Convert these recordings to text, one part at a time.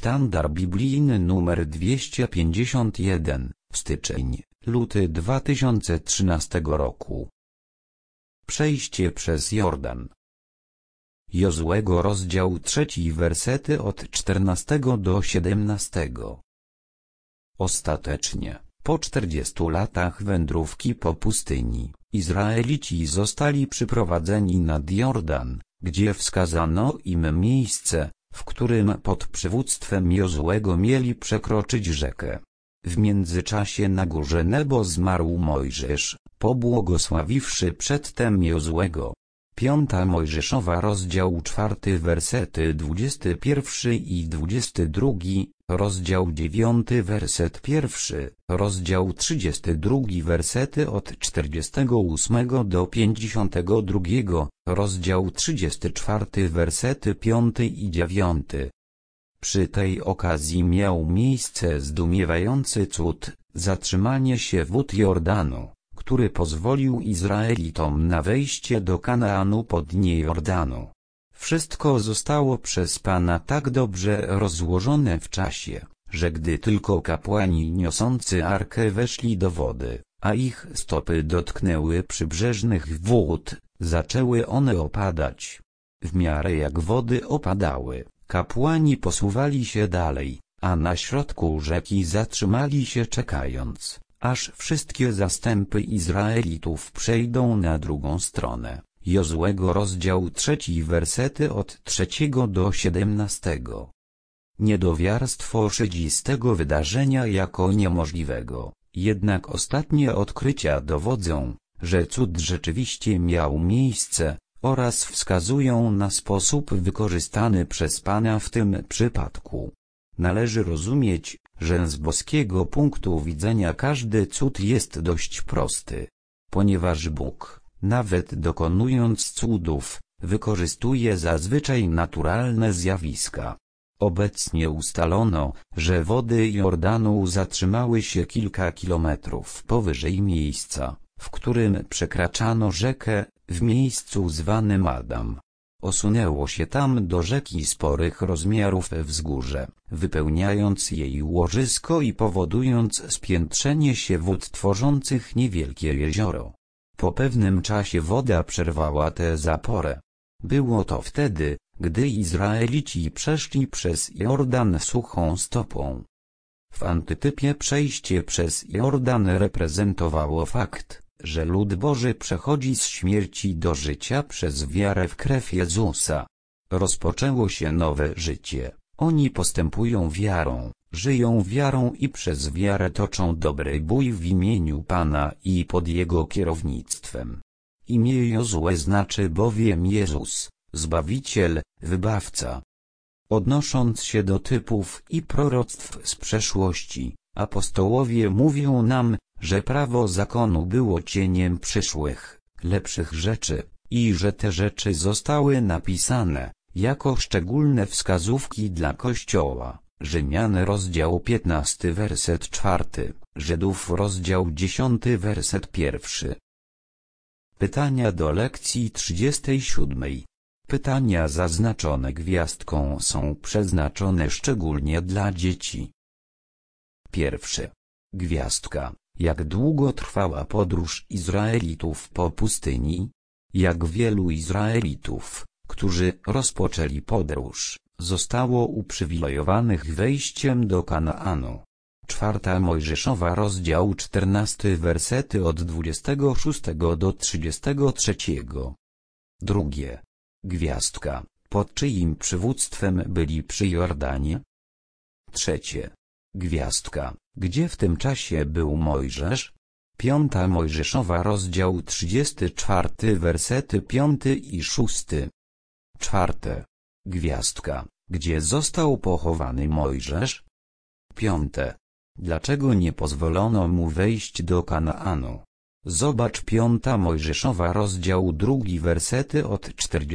sztandar biblijny numer 251, styczeń-luty 2013 roku. Przejście przez Jordan. Jozłego rozdział 3 wersety od 14 do 17. Ostatecznie, po 40 latach wędrówki po pustyni, Izraelici zostali przyprowadzeni nad Jordan, gdzie wskazano im miejsce, w którym pod przywództwem Jozłego mieli przekroczyć rzekę. W międzyczasie na górze Nebo zmarł Mojżesz, pobłogosławiwszy przedtem Jozłego. 5 Mojżeszowa rozdział 4 wersety 21 i 22, rozdział 9 werset 1, rozdział 32 wersety od 48 do 52, rozdział 34 wersety 5 i 9. Przy tej okazji miał miejsce zdumiewający cud, zatrzymanie się wód Jordanu, który pozwolił Izraelitom na wejście do Kanaanu po dnie Jordanu. Wszystko zostało przez Pana tak dobrze rozłożone w czasie, że gdy tylko kapłani niosący arkę weszli do wody, a ich stopy dotknęły przybrzeżnych wód, zaczęły one opadać. W miarę jak wody opadały, kapłani posuwali się dalej, a na środku rzeki zatrzymali się czekając, aż wszystkie zastępy Izraelitów przejdą na drugą stronę. Jozłego rozdział 3 wersety od 3 do 17. Niedowiarstwo szydzi z tego wydarzenia jako niemożliwego, jednak ostatnie odkrycia dowodzą, że cud rzeczywiście miał miejsce, oraz wskazują na sposób wykorzystany przez Pana w tym przypadku. Należy rozumieć, że z boskiego punktu widzenia każdy cud jest dość prosty. Ponieważ Bóg, nawet dokonując cudów, wykorzystuje zazwyczaj naturalne zjawiska. Obecnie ustalono, że wody Jordanu zatrzymały się kilka kilometrów powyżej miejsca, w którym przekraczano rzekę, w miejscu zwanym Adam. Osunęło się tam do rzeki sporych rozmiarów wzgórze, wypełniając jej łożysko i powodując spiętrzenie się wód tworzących niewielkie jezioro. Po pewnym czasie woda przerwała tę zaporę. Było to wtedy, gdy Izraelici przeszli przez Jordan suchą stopą. W antytypie przejście przez Jordan reprezentowało fakt, że lud Boży przechodzi z śmierci do życia przez wiarę w krew Jezusa. Rozpoczęło się nowe życie, oni postępują wiarą, żyją wiarą i przez wiarę toczą dobry bój w imieniu Pana i pod Jego kierownictwem. Imię Jozue znaczy bowiem Jezus, Zbawiciel, Wybawca. Odnosząc się do typów i proroctw z przeszłości, apostołowie mówią nam, że prawo zakonu było cieniem przyszłych, lepszych rzeczy, i że te rzeczy zostały napisane, jako szczególne wskazówki dla Kościoła. Rzymian rozdział 15 werset 4, Żydów rozdział 10 werset 1. Pytania do lekcji 37. Pytania zaznaczone gwiazdką są przeznaczone szczególnie dla dzieci. Pierwsze. Gwiazdka. Jak długo trwała podróż Izraelitów po pustyni? Jak wielu Izraelitów, którzy rozpoczęli podróż, zostało uprzywilejowanych wejściem do Kanaanu? 4 Mojżeszowa rozdział 14 wersety od 26 do 33. Drugie. Gwiazdka. Pod czyim przywództwem byli przy Jordanie? Trzecie. Gwiazdka. Gdzie w tym czasie był Mojżesz? 5 Mojżeszowa rozdział 34 wersety 5 i 6. Czwarte. Gwiazdka. Gdzie został pochowany Mojżesz? Piąte. Dlaczego nie pozwolono mu wejść do Kanaanu? Zobacz 5 Mojżeszowa rozdział 2 wersety od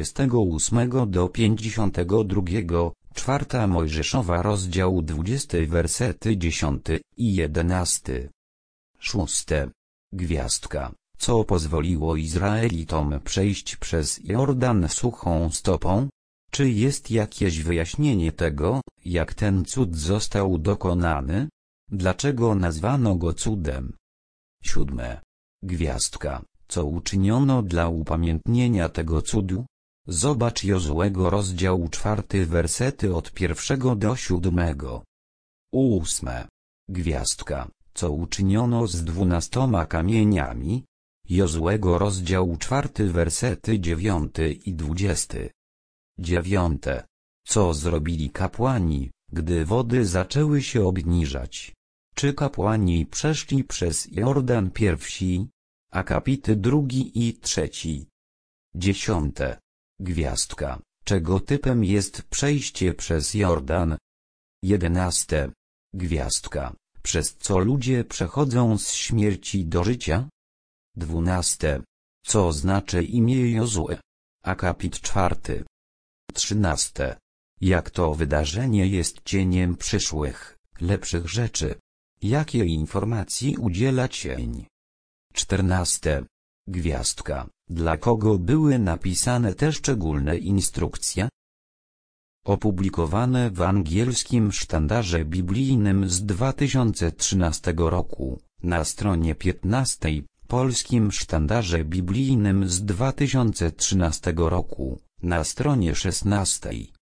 48 do 52, 4 Mojżeszowa rozdział 20 wersety 10 i 11. Szóste. Gwiazdka. Co pozwoliło Izraelitom przejść przez Jordan suchą stopą? Czy jest jakieś wyjaśnienie tego, jak ten cud został dokonany? Dlaczego nazwano go cudem? 7. Gwiazdka. Co uczyniono dla upamiętnienia tego cudu? Zobacz Jozuego rozdział 4 wersety od 1 do 7. 8. Gwiazdka. Co uczyniono z 12 kamieniami? Jozuego rozdział 4 wersety 9 i 20. 9. Co zrobili kapłani, gdy wody zaczęły się obniżać? Czy kapłani przeszli przez Jordan pierwsi? Akapity 2 i 3. 10. Gwiazdka. Czego typem jest przejście przez Jordan? 11. Gwiazdka. Przez co ludzie przechodzą z śmierci do życia? 12. Co znaczy imię Jozue? Akapit 4. 13. Jak to wydarzenie jest cieniem przyszłych, lepszych rzeczy? Jakie informacji udziela cień? 14. Gwiazdka. Dla kogo były napisane te szczególne instrukcje? Opublikowane w angielskim sztandarze biblijnym z 2013 roku, na stronie 15, polskim sztandarze biblijnym z 2013 roku, na stronie 16.